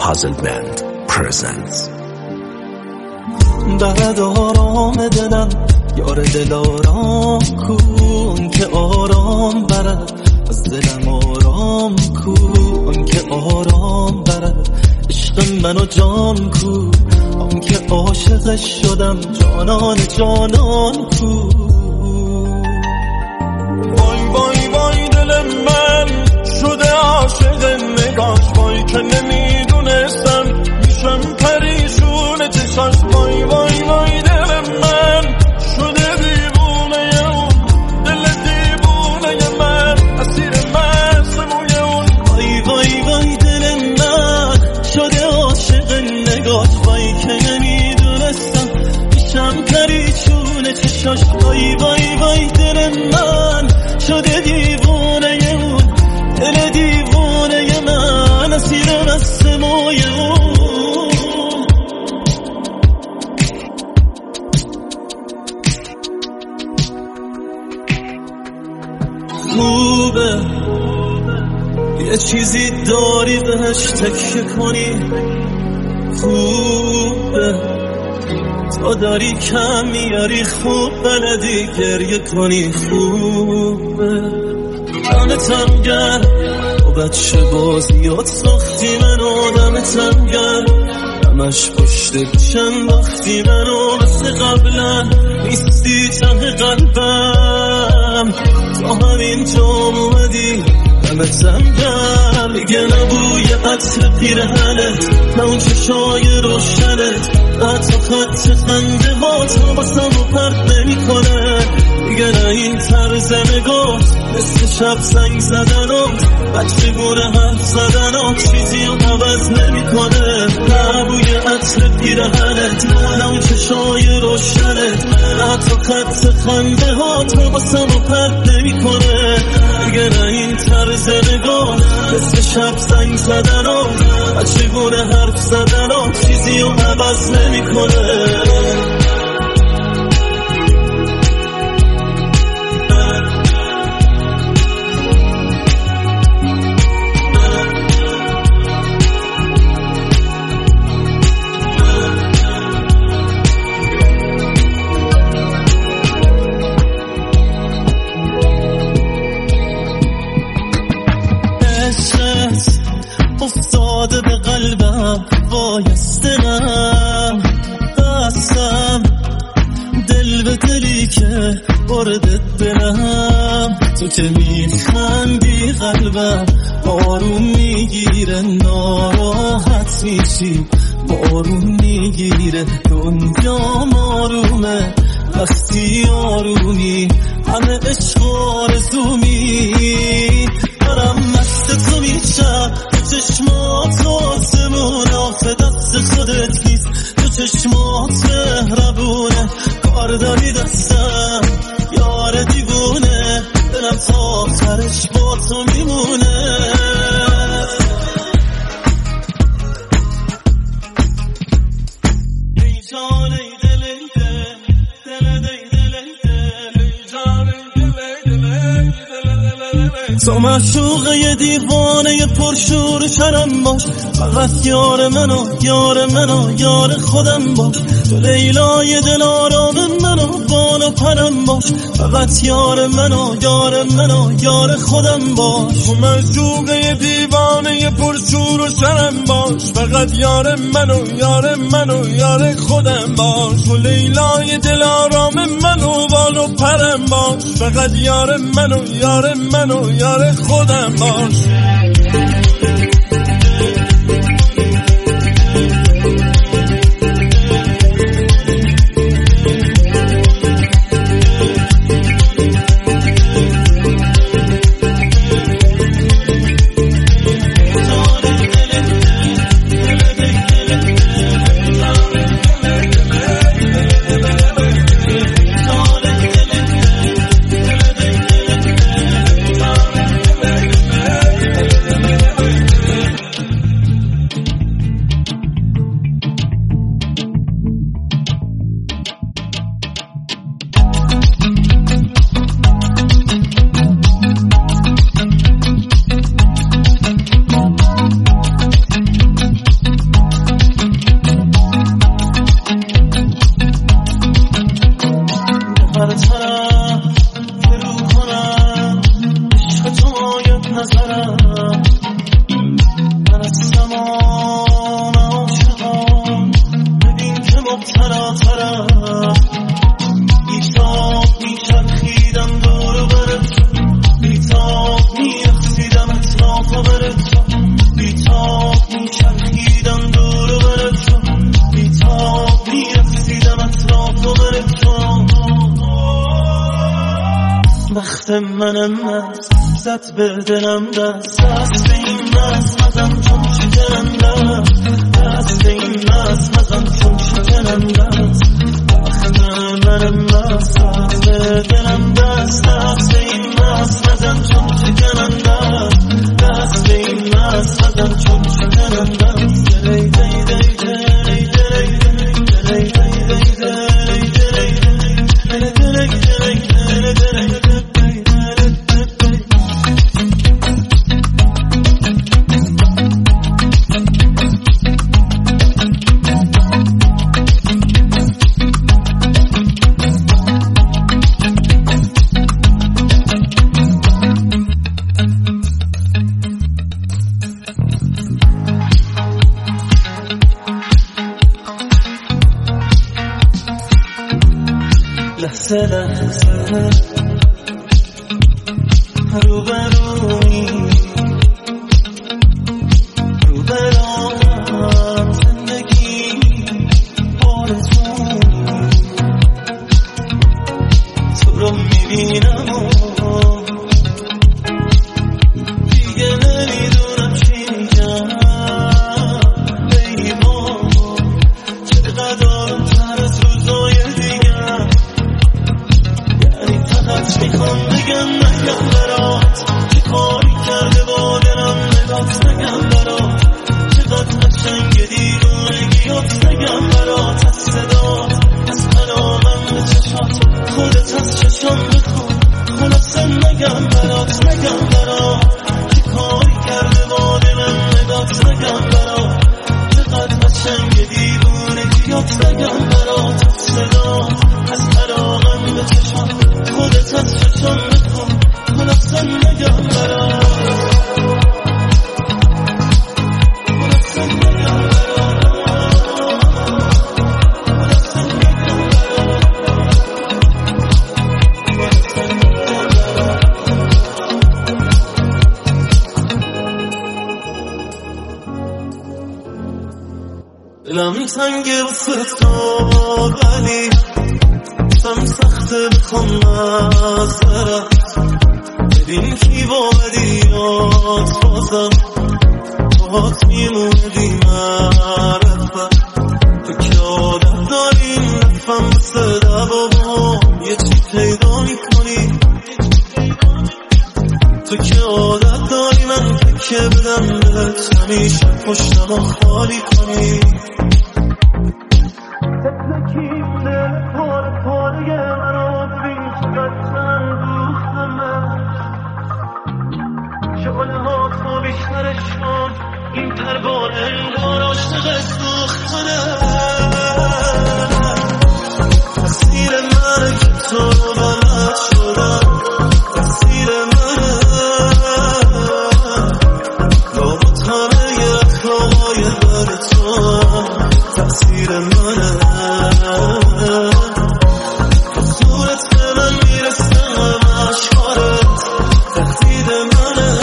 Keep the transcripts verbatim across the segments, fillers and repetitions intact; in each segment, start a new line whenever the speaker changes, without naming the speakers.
Puzzle Band presents.
درد آرام دلم یار دل آرام کن که آرام برد از دلم آرام کن که آرام برد عشق من و جان کو آن که عاشقش شدم جانان جانان کو
وای وای وای دل من شده عاشق نگاش وای که نمیدونستم میشم پریشون چشاش وای وای وای دل من شده دیوونه اون دل دیوونه من اسیر مست موی اون
وای وای وای دل من شده عاشق نگاش وای که نمیدونستم میشم پریشون چشاش وای وای وای دل من شده دیوونه اون دل دیوونه من اسیر مست موی اون خوبه یه چیزی داری بهش تکیه کنی خوبه تو داری کم میاری خوب بلدی گریه کنی خوبه دمتم گرم و بچه بازیات ساختی من آدمتم گرم همش پشت گوشم باختی منو مثل قبلا نیستی ته قلبم تا همین جام اومدی همتم گرم دیگه نبوی عطر پیرهنت نه اون چشای روشنت حتی خط خنده ها تا باسم و پرد نمی کنه دیگه نه این طرز نگاهت مثل شب زنگ زدنات بچه گونه حرف زدنات چیزی رو عوض نمی کنه نه بوی عطر پیرهنت نه اون چشای روشنت حتی خط خنده ها تا باسم و پرد نمی کنه دیگه نه این طرز نگاه مثل شب زنگ زدنات بچه گونه حرف زدنات چیزی رو عوض نمی کنه افتاده به قلبم وایستنم قسم دل به دلی که برده دلم تو که میخندی قلبم آروم میگیره ناراحت میشی بارون میگیره دنیا آرومه وقتی آرومی همه عشق آرزومی دارم مست تو میشم تو چشمات آسمون آخه دست خودت نیست تو چشمات مهربونه کار داری دستم یار دیوونه دلم تا آخرش با تو میمونه ای جان ای دل ای دل دل ای دل ای دل ای جان ای دل ای دل تو معشوقه دیوانه پرشور شرم باش فقط یار منو یار منو یار خودم باش تو لیلای دل آرام منو بال و پرم باش فقط یار منو یار منو یار خودم باش
تو معشوقه دیوانه پرشور و شرم باش فقط یار منو یار منو یار خودم باش تو لیلای دل آرام منو بال و پرم باش فقط یار منو یار منو یار خودم باش
منم مست زد به دلم دست دست این مست مزن چون شکنم دست دست این مست مزن چون شکنم دست وقت منم مست زد به دلم دست دست این مست مزن چون شکنم دست دست این مست مزن چون شکنم دست دی دی دی دی دی لحظه لحظه روبرومی روبرام زندگی آرزومی تو رو میبینم و دیگه نمیدونم چی میگم بیما چقدر آرومتر از روزای دیگه میخوام بگم نگم برات چه کاری کرده با دلم نگات نگم برات چقدر قشنگ دیوونگیات نگم برات از صدات از کلامم به چشات خودت از چشم بخون خلاصه نگم برات نگم برات چه کاری کرده با دلم نگات نگم برات چقدر قشنگ دیوونگیات نگم برات از صدات از کلامم به چشات خودت از چشم بکن خلاصه نگم برات خلاصه نگم برات خلاصه نگم برات دلم تنگه واسه تو ولی هم سخته بخوام معذرت ببین کی با بدیات بازم باهات میمونه معرفت تو که عادت داریم نفهم مثل دوام یه چی پیدا میکنی تو که عادت داری من تکه بدم بهت همیشه پشتم خالی کنی این پروانه انگار عاشق سوختنه تقصیر منه که تو رو بلد شدم تقصیر منه لابد همه اخلاقای بد تو تقصیر منه حضورت به من میرسه همه اشکارت تقدید منه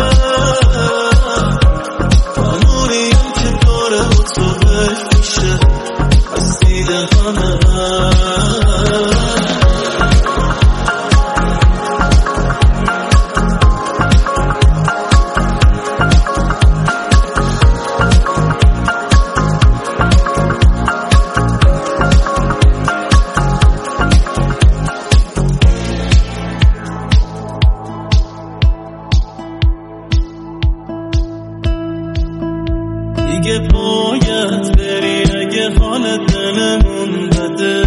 دیگه باید بری اگه حال دلمون بده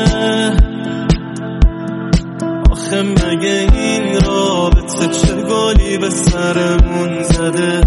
آخه مگه این رابطه چه گلی به سرمون زده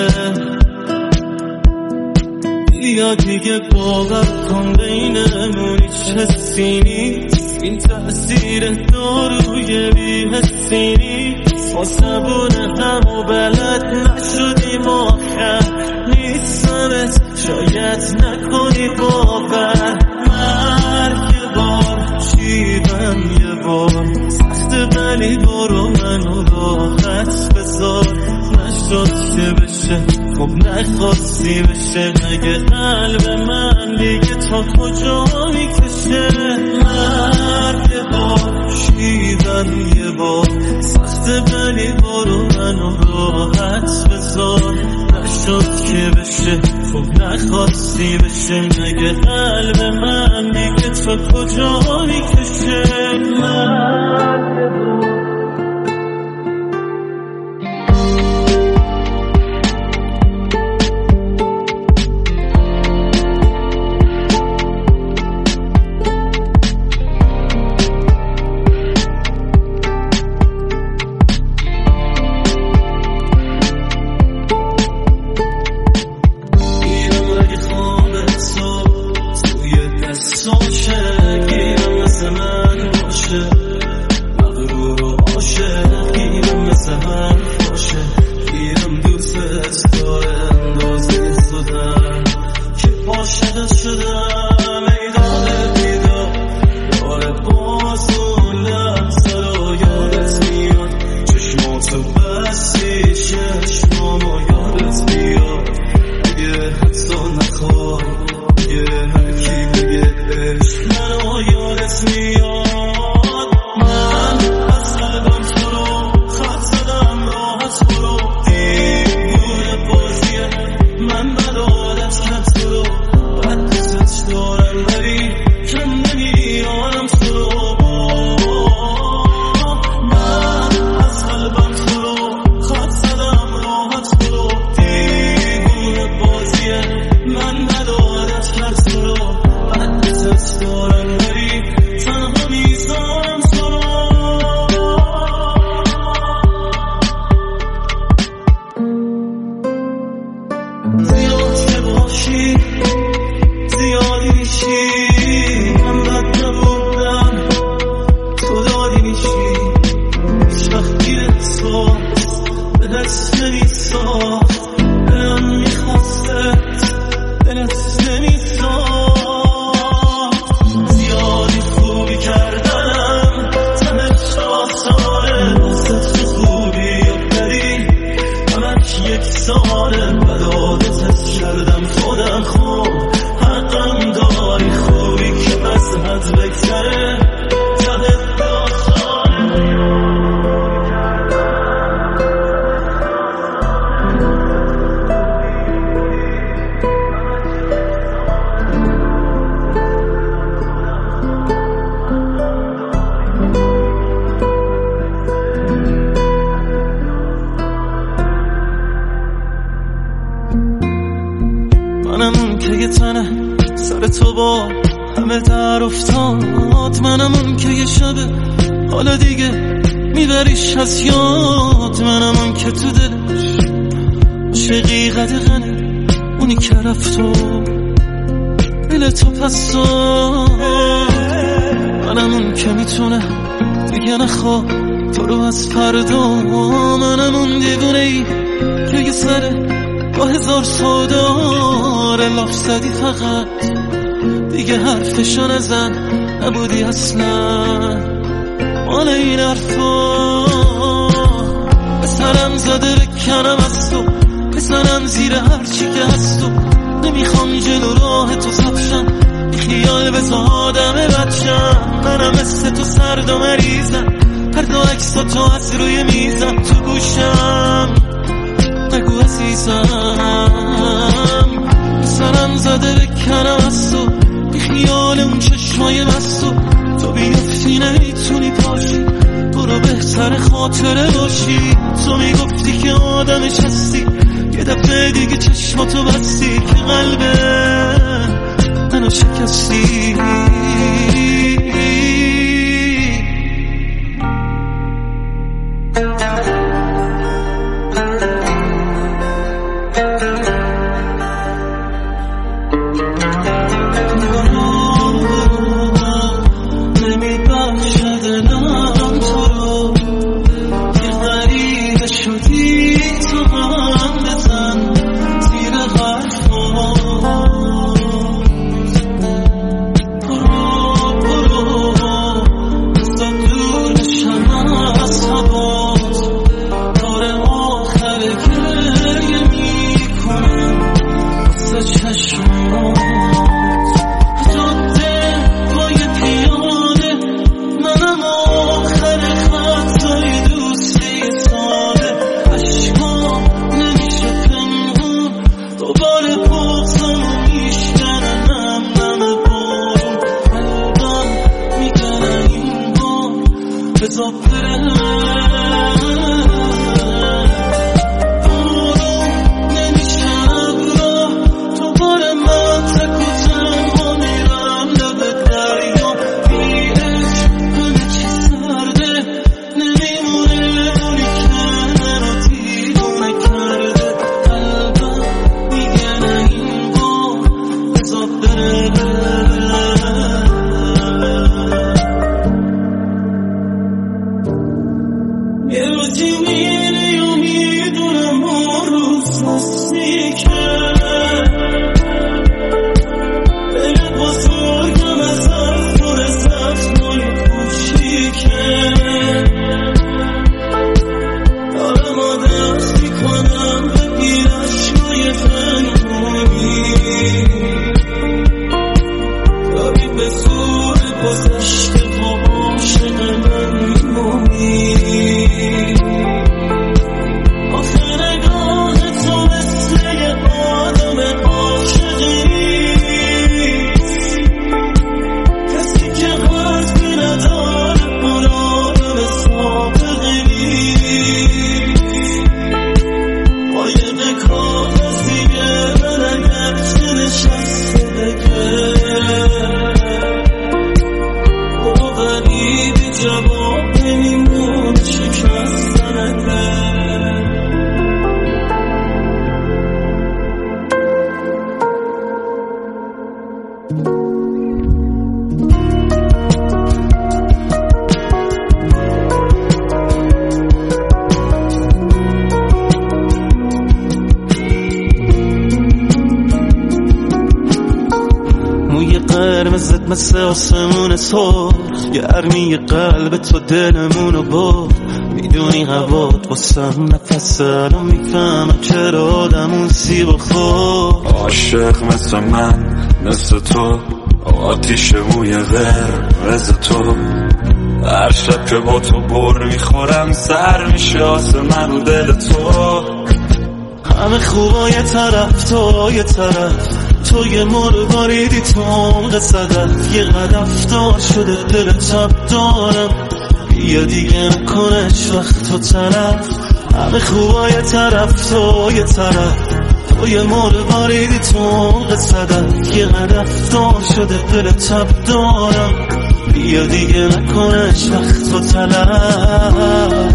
یا دیگه باور کن بینمون هیچ حسی نیست این تأثیر داروی بی حسی نیست ما زبون هم و بلد نشدیم آخر نیستمت شاید نکنی باور مرگ یه بار شیدم یه بار سخت ولی برو منو راحت بذار نشد که بشه. خب نخواستی بشه مگه قلب من دیگه تا کجا میکشه؟ مرد یه بار شیدن یه بار سخته ولی برو منو راحت بذار. نشد که بشه خب نخواستی بشه مگه قلب من دیگه تا کجا میکشه؟ مرد یه بار سر تو با همه در افتاد. منم اون که یه شبه حالا دیگه میبریش از یاد. منم اون که تو دلش عاشقی قدغنه اونی که رفت و دل تو پس داد. منم اون که میتونه دیگه نخواد تو رو از فردا. منم اون دیوونه ای که یه سره با هزار سوداره لاف زدی فقط دیگه حرفشو نزن. نبودی اصلا مال این حرفا. بسرم زده بکنم از تو بزنم زیر هرچی که هست. تو نمیخوام جلو راه تو سبشم خیال بزا آدم بچم. منم مثل تو سرد و مریضم هر دو عکسا تو از روی میزم تو گوشم. نگو عزیزم سرم زده بکنم از تو بی خیال اون چشمای مستو. تو بیفتی نمیتونی پاشی برو بهتر خاطره باشی. تو میگفتی که آدمش هستی یه دفعه دیگه چشماتو بستی که قلبه منو شکستی. قرمزت مثل آسمون سرخ، گرمی قلب تو دلمونو برد. میدونی هوات واسم نفس الان، میفهمم چرا آدمون سیب خورد.
عاشق مثل من مثل تو، آتیش موی قرمز تو، هر شب که با تو بر میخورم سر میشه آسمون و دل تو.
همه خوبا یه طرف تو یه طرف، تو یه مرغاریدی تو عمق صدف، یه قدف دار شده دل تب دارم، بیا دیگه نکنش وقت تو طرف. همه خوبا یه طرف تو یه طرف، تو یه مرغاریدی تو عمق صدف، یه قدف دار شده دل تب دارم، بیا دیگه نکنش وقت تو طرف.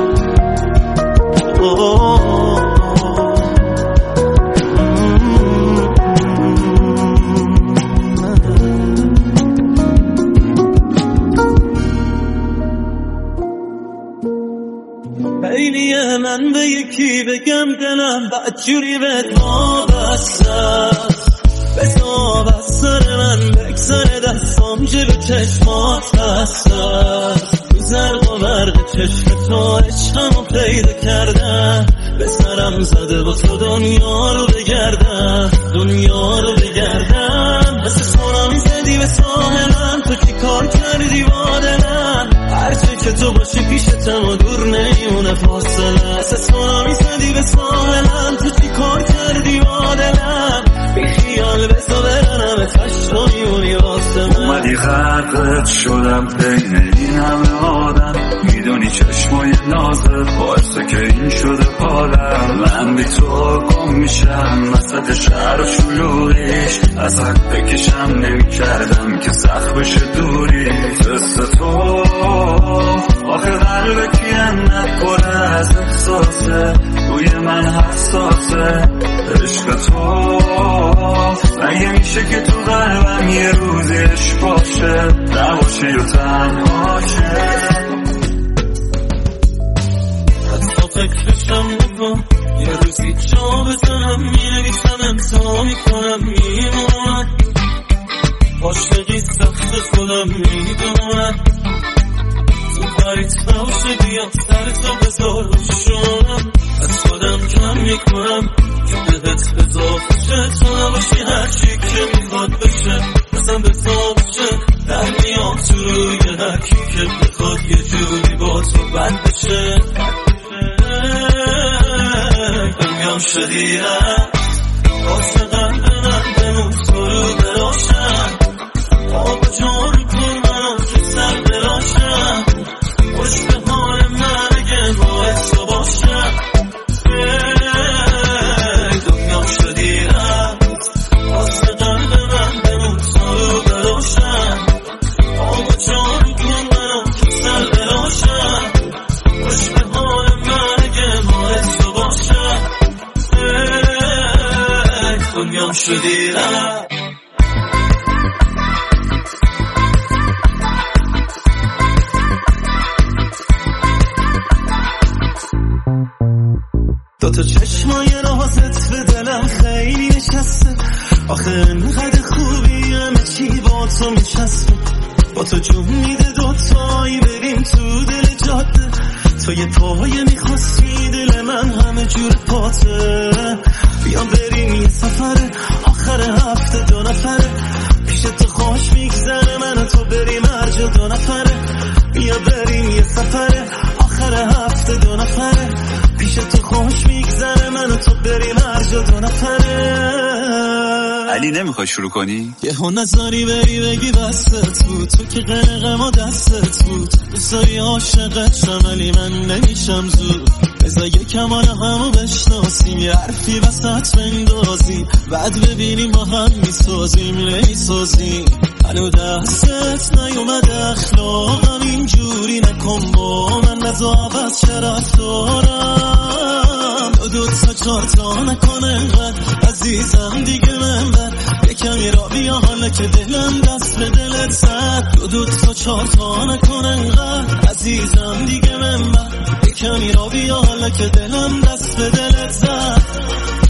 خیلیه من به یکی بگم دلم بدجوری بهت وابسته است، بذار از سر من بگذره دستم جلو چشمات هست. تو زرق و برق چشم تو عشقمو پیدا کردم، به سرم زده با تو دنیا رو بگردم، دنیا رو بگردم. مثل سونامی زدی به ساحلم، تو چی کار کردی با دلم؟ هرچی که تو باشی پیشتم و دور نمیونه فاصله. مثل سونامی زدی به ساحلم، تو چی کار کردی با دلم؟ بی خیال بسا برنم تشت و میونی واسه من.
اومدی غرقت شدم بین این همه آدم، میدونی چشمای نازت باعثه که این شده حالم. من بی تو گم میشم وسط شهر و شلوغیش، از حد بکشم نمی کردم که سخت بشه دوری. دست تو آخه قلب کینت پر از احساسه، روی من حساسه عشق تو. مگه میشه که تو قلبم یه روزش باشه، نباشه یا تنها شه؟
حتی فکرشم نکن، یه روزی جا بزنم مینویسم امضا میکنم میمونم، عاشقی سخت خودم میدونم. تو خرید نباشه بیا سر تو بذار روشونم، از خودم کم میکنم که بهت اضافه شه. تو نباشی هرچی که میخواد بشه بزن بزا بشه، در میام تو روی هرکی که بخواد یه جوری با تو بند بشه. دنیام شدی رفت واسه قلب من، بمون تو رو براشم، آب جان کن منو که سر براشم، خوش به حال من اگه باعث تو باشم. دنیام شدی رفت واسه قلب من، بمون تو رو براشم، آب جان کن منو که سر براشم، خوش به حال من اگه باعث تو باشم. دنیام شدی رفت. دوتا چشمای رازت به دلم خیلی نشسته، آخه انقدر خوبی همه چی با تو میچسبه. با تو جون میده دوتایی بریم تو دل جاده، تو یه پایه میخواستی دل من همه جور پاته. بیام بریم یه سفره آخر هفته دو نفره، پیش تو خوش میگذره من و تو بریم هر جا دو نفره. بیا بریم یه سفره آخر هفته دو نفره، پیش تو خوش میگذره من و تو بریم هر جا دو نفره.
علی نمیخوای شروع کنی؟
یه ها نظری بری بگی بستت بود، تو که غرقم و دستت بود. بذاری عاشقت شم ولی من نمیشم زود، بذار یه کمان همو بشناسیم، یه حرفی وسط بندازیم، بعد ببینیم با هم میسازیم نمیسازیم. هنو دستت نیومده اخلاقم اینجوری نکن با من، نزا عوض چه رفتارم، دو دو تا چار تا نکن انقدر عزیزم دیگه من بر، یه کمی را بیا حالا که دلم دست به دلت زد. دو دو تا چار تا نکن انقدر عزیزم دیگه من بر، یه کمی را بیا حالا که دلم دست به دلت زد.